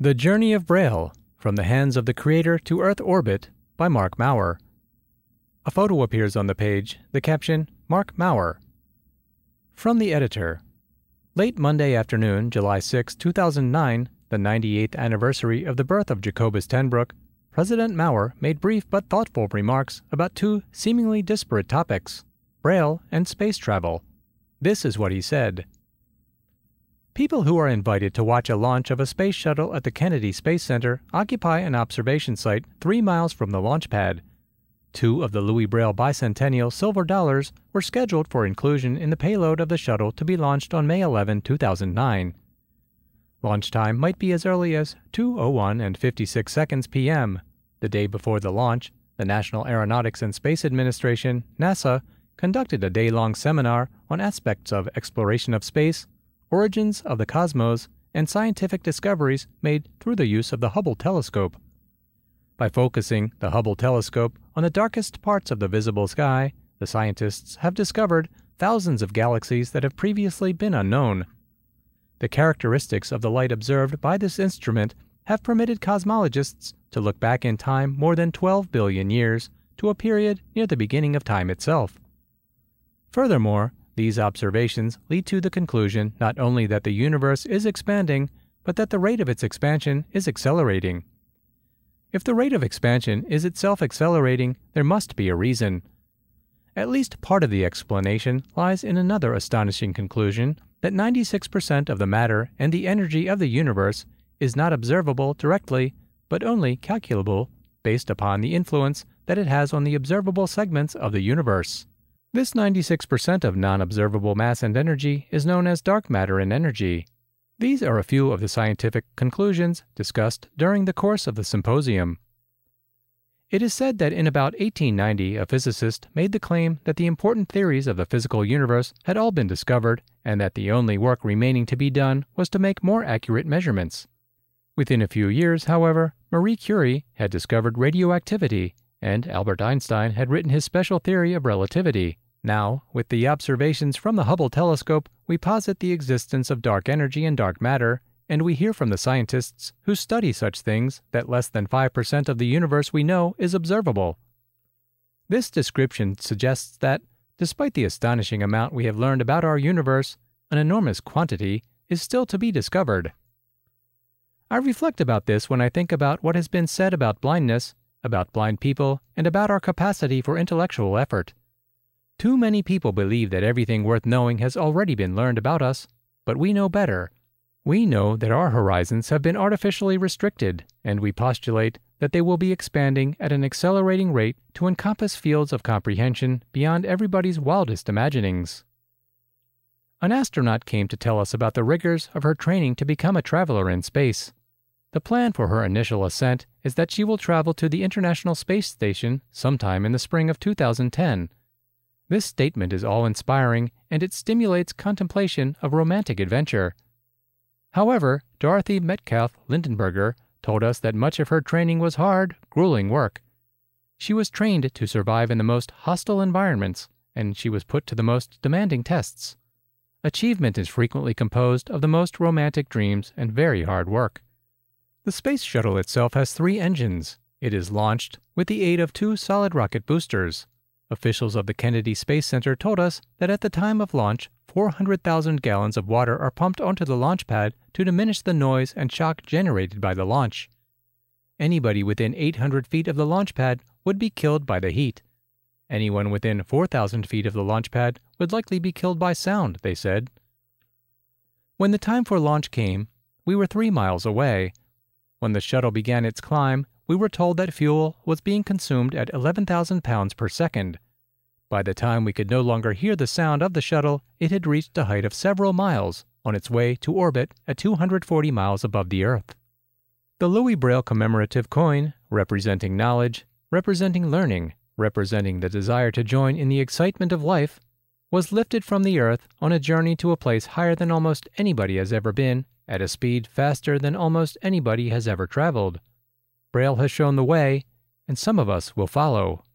The Journey of Braille, From the Hands of the Creator to Earth Orbit by Mark Maurer. A photo appears on the page, the caption, Mark Maurer. From the editor. Late Monday afternoon, July 6, 2009, the 98th anniversary of the birth of Jacobus ten Broeck, President Maurer made brief but thoughtful remarks about two seemingly disparate topics, Braille and space travel. This is what he said. People who are invited to watch a launch of a space shuttle at the Kennedy Space Center occupy an observation site 3 miles from the launch pad. 2 of the Louis Braille bicentennial silver dollars were scheduled for inclusion in the payload of the shuttle to be launched on May 11, 2009. Launch time might be as early as 2:01:56 p.m. The day before the launch, the National Aeronautics and Space Administration, NASA, conducted a day-long seminar on aspects of exploration of space, origins of the cosmos, and scientific discoveries made through the use of the Hubble telescope. By focusing the Hubble telescope on the darkest parts of the visible sky, the scientists have discovered thousands of galaxies that have previously been unknown. The characteristics of the light observed by this instrument have permitted cosmologists to look back in time more than 12 billion years to a period near the beginning of time itself. Furthermore, these observations lead to the conclusion not only that the universe is expanding, but that the rate of its expansion is accelerating. If the rate of expansion is itself accelerating, there must be a reason. At least part of the explanation lies in another astonishing conclusion, that 96% of the matter and the energy of the universe is not observable directly, but only calculable based upon the influence that it has on the observable segments of the universe. This 96% of non-observable mass and energy is known as dark matter and energy. These are a few of the scientific conclusions discussed during the course of the symposium. It is said that in about 1890 a physicist made the claim that the important theories of the physical universe had all been discovered and that the only work remaining to be done was to make more accurate measurements. Within a few years, however, Marie Curie had discovered radioactivity, and Albert Einstein had written his special theory of relativity. Now, with the observations from the Hubble telescope, we posit the existence of dark energy and dark matter, and we hear from the scientists who study such things that less than 5% of the universe we know is observable. This description suggests that, despite the astonishing amount we have learned about our universe, an enormous quantity is still to be discovered. I reflect about this when I think about what has been said about blindness, about blind people, and about our capacity for intellectual effort. Too many people believe that everything worth knowing has already been learned about us, but we know better. We know that our horizons have been artificially restricted, and we postulate that they will be expanding at an accelerating rate to encompass fields of comprehension beyond everybody's wildest imaginings. An astronaut came to tell us about the rigors of her training to become a traveler in space. The plan for her initial ascent is that she will travel to the International Space Station sometime in the spring of 2010. This statement is awe-inspiring, and it stimulates contemplation of romantic adventure. However, Dorothy Metcalf Lindenberger told us that much of her training was hard, grueling work. She was trained to survive in the most hostile environments, and she was put to the most demanding tests. Achievement is frequently composed of the most romantic dreams and very hard work. The space shuttle itself has 3 engines. It is launched with the aid of 2 solid rocket boosters. Officials of the Kennedy Space Center told us that at the time of launch, 400,000 gallons of water are pumped onto the launch pad to diminish the noise and shock generated by the launch. Anybody within 800 feet of the launch pad would be killed by the heat. Anyone within 4,000 feet of the launch pad would likely be killed by sound, they said. When the time for launch came, we were 3 miles away. When the shuttle began its climb, we were told that fuel was being consumed at 11,000 pounds per second. By the time we could no longer hear the sound of the shuttle, it had reached a height of several miles on its way to orbit at 240 miles above the Earth. The Louis Braille commemorative coin, representing knowledge, representing learning, representing the desire to join in the excitement of life, was lifted from the Earth on a journey to a place higher than almost anybody has ever been, at a speed faster than almost anybody has ever traveled. Braille has shown the way, and some of us will follow.